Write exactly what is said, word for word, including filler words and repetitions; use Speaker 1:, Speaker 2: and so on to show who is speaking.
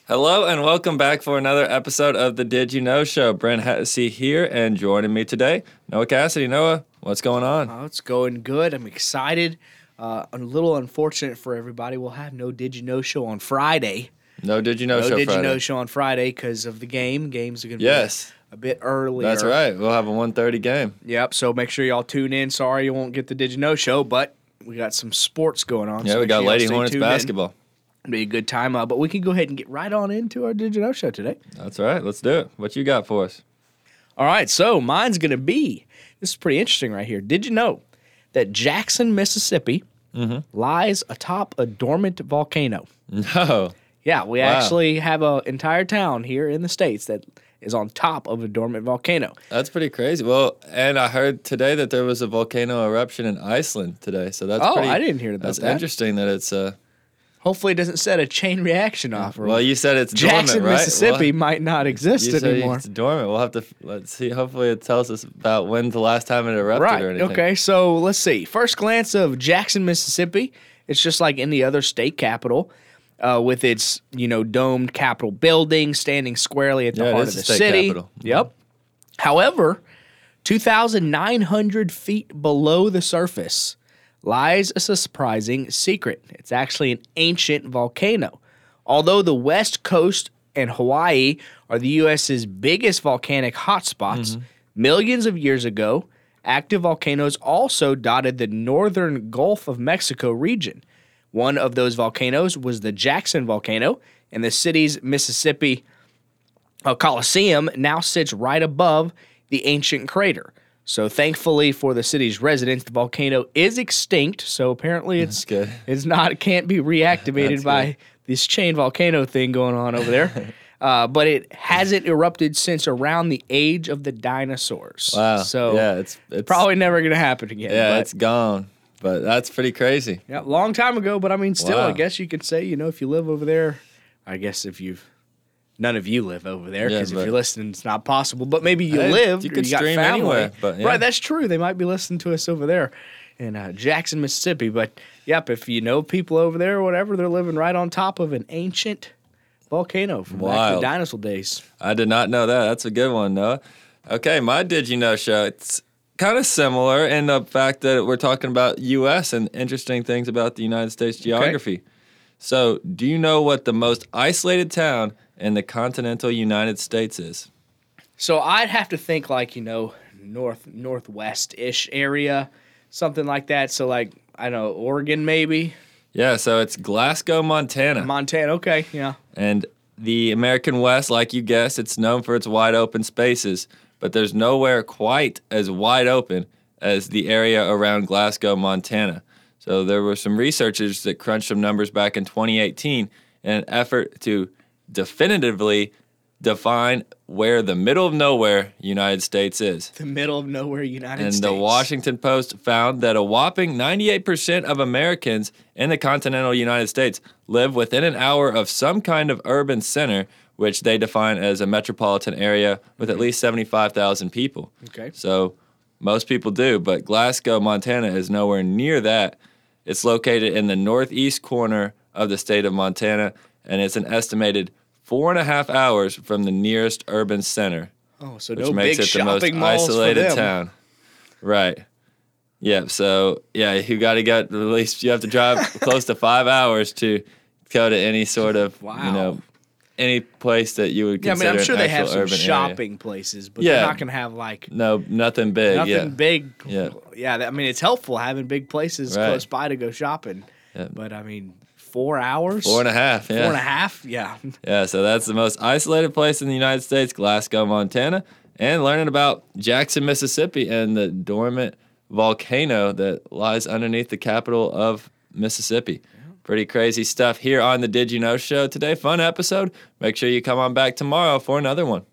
Speaker 1: Hello and welcome back for another episode of the Did You Know Show. Brent Hennessy here, and joining me today, Noah Cassidy. Noah, what's going on?
Speaker 2: Oh, it's going good. I'm excited. Uh, a little unfortunate for everybody. We'll have no Did You Know Show on Friday.
Speaker 1: No Did You Know
Speaker 2: no
Speaker 1: Show
Speaker 2: Did
Speaker 1: Friday.
Speaker 2: You Know Show on Friday because of the game. Games are going to
Speaker 1: Yes.
Speaker 2: be a bit earlier.
Speaker 1: That's right. We'll have a one thirty game.
Speaker 2: Yep, so make sure y'all tune in. Sorry you won't get the Did You Know Show, but we got some sports going on.
Speaker 1: Yeah,
Speaker 2: so
Speaker 1: we
Speaker 2: make
Speaker 1: got
Speaker 2: sure y'all
Speaker 1: Lady
Speaker 2: stay
Speaker 1: Hornets
Speaker 2: tuned in.
Speaker 1: basketball.
Speaker 2: It'll be a good time, uh, but we can go ahead and get right on into our Did You Know Show today.
Speaker 1: That's right. Let's do it. What you got for us?
Speaker 2: All right, so mine's going to be, this is pretty interesting right here. Did you know that Jackson, Mississippi
Speaker 1: Mm-hmm.
Speaker 2: lies atop a dormant volcano?
Speaker 1: No.
Speaker 2: Yeah, we
Speaker 1: Wow.
Speaker 2: actually have an entire town here in the States that is on top of a dormant volcano.
Speaker 1: That's pretty crazy. Well, and I heard today that there was a volcano eruption in Iceland today. So that's
Speaker 2: Oh,
Speaker 1: pretty,
Speaker 2: I didn't hear about
Speaker 1: that's
Speaker 2: that.
Speaker 1: interesting that it's uh
Speaker 2: Hopefully it doesn't set a chain reaction off. Or
Speaker 1: well, you said it's
Speaker 2: Jackson,
Speaker 1: dormant, right?
Speaker 2: Mississippi
Speaker 1: Well,
Speaker 2: might not exist
Speaker 1: you said
Speaker 2: anymore.
Speaker 1: it's dormant. We'll have to let's see. Hopefully, it tells us about when the last time it erupted
Speaker 2: Right,
Speaker 1: or anything.
Speaker 2: okay, so let's see. First glance of Jackson, Mississippi, it's just like any other state capital uh, with its, you know, domed Capitol building standing squarely at the
Speaker 1: Yeah, it
Speaker 2: heart
Speaker 1: is
Speaker 2: of
Speaker 1: a
Speaker 2: the
Speaker 1: state
Speaker 2: city.
Speaker 1: capital.
Speaker 2: Yep. However, two thousand nine hundred feet below the surface lies a surprising secret. It's actually an ancient volcano. Although the West Coast and Hawaii are the U S's biggest volcanic hotspots, millions of years ago, active volcanoes also dotted the northern Gulf of Mexico region. One of those volcanoes was the Jackson volcano, and the city's Mississippi uh, Coliseum now sits right above the ancient crater. So thankfully for the city's residents, the volcano is extinct. So apparently it's
Speaker 1: That's good.
Speaker 2: it's not it can't be reactivated
Speaker 1: That's
Speaker 2: by
Speaker 1: good.
Speaker 2: this chain volcano thing going on over there. uh, but it hasn't erupted since around the age of the dinosaurs.
Speaker 1: Wow.
Speaker 2: So
Speaker 1: yeah, it's it's
Speaker 2: probably never gonna happen again.
Speaker 1: yeah,
Speaker 2: but,
Speaker 1: it's gone. But that's pretty crazy.
Speaker 2: yeah, long time ago. But I mean, still,
Speaker 1: Wow.
Speaker 2: I guess you could say, you know, if you live over there, I guess if you've none of you live over there
Speaker 1: Yeah,
Speaker 2: because if
Speaker 1: but-
Speaker 2: you're listening, it's not possible. But maybe you
Speaker 1: Hey,
Speaker 2: live.
Speaker 1: you
Speaker 2: or
Speaker 1: could
Speaker 2: you got
Speaker 1: stream
Speaker 2: family.
Speaker 1: anywhere, but yeah.
Speaker 2: Right, that's true. They might be listening to us over there in uh, Jackson, Mississippi. But yep, if you know people over there or whatever, they're living right on top of an ancient volcano from back in the
Speaker 1: Wild.
Speaker 2: dinosaur days.
Speaker 1: I did not know that. That's a good one, Noah. Okay, my Did You Know show. It's kind of similar in the fact that we're talking about U S and interesting things about the United States geography. So, do you know what the most isolated town in the continental United States is?
Speaker 2: So I'd have to think like, you know, north northwest ish area, something like that. So like I don't know, Oregon maybe,
Speaker 1: Yeah, so it's Glasgow, Montana.
Speaker 2: Montana. Okay, yeah.
Speaker 1: And the American West, like you guessed, it's known for its wide open spaces, but there's nowhere quite as wide open as the area around Glasgow, Montana. So there were some researchers that crunched some numbers back in twenty eighteen in an effort to definitively define where the middle of nowhere United States is.
Speaker 2: The middle of nowhere, United
Speaker 1: And
Speaker 2: States.
Speaker 1: the Washington Post found that a whopping ninety-eight percent of Americans in the continental United States live within an hour of some kind of urban center, which they define as a metropolitan area with at least seventy-five thousand people.
Speaker 2: Okay.
Speaker 1: So most people do, but Glasgow, Montana is nowhere near that. It's located in the northeast corner of the state of Montana, and it's an estimated four and a half hours from the nearest urban center,
Speaker 2: Oh, so
Speaker 1: which
Speaker 2: no
Speaker 1: makes
Speaker 2: big
Speaker 1: it the most
Speaker 2: shopping malls for
Speaker 1: isolated
Speaker 2: them.
Speaker 1: town. Right. Yeah. So yeah, you got to get at least you have to drive close to five hours to go to any sort of
Speaker 2: Wow.
Speaker 1: you know any place that you would
Speaker 2: Yeah, I
Speaker 1: consider
Speaker 2: mean, I'm sure
Speaker 1: an
Speaker 2: they have
Speaker 1: actual
Speaker 2: some
Speaker 1: urban
Speaker 2: shopping
Speaker 1: area.
Speaker 2: places, but
Speaker 1: Yeah.
Speaker 2: they're not going to have like
Speaker 1: No, nothing big.
Speaker 2: nothing
Speaker 1: yeah.
Speaker 2: big.
Speaker 1: Yeah.
Speaker 2: yeah. that- I mean, it's helpful having big places
Speaker 1: Right.
Speaker 2: close by to go shopping.
Speaker 1: Yeah.
Speaker 2: But I mean, four hours,
Speaker 1: Four and a half. Yeah.
Speaker 2: four and a half. Yeah.
Speaker 1: Yeah, so that's the most isolated place in the United States, Glasgow, Montana, and learning about Jackson, Mississippi, and the dormant volcano that lies underneath the capital of Mississippi. Pretty crazy stuff here on the Did You Know Show today. Fun episode. Make sure you come on back tomorrow for another one.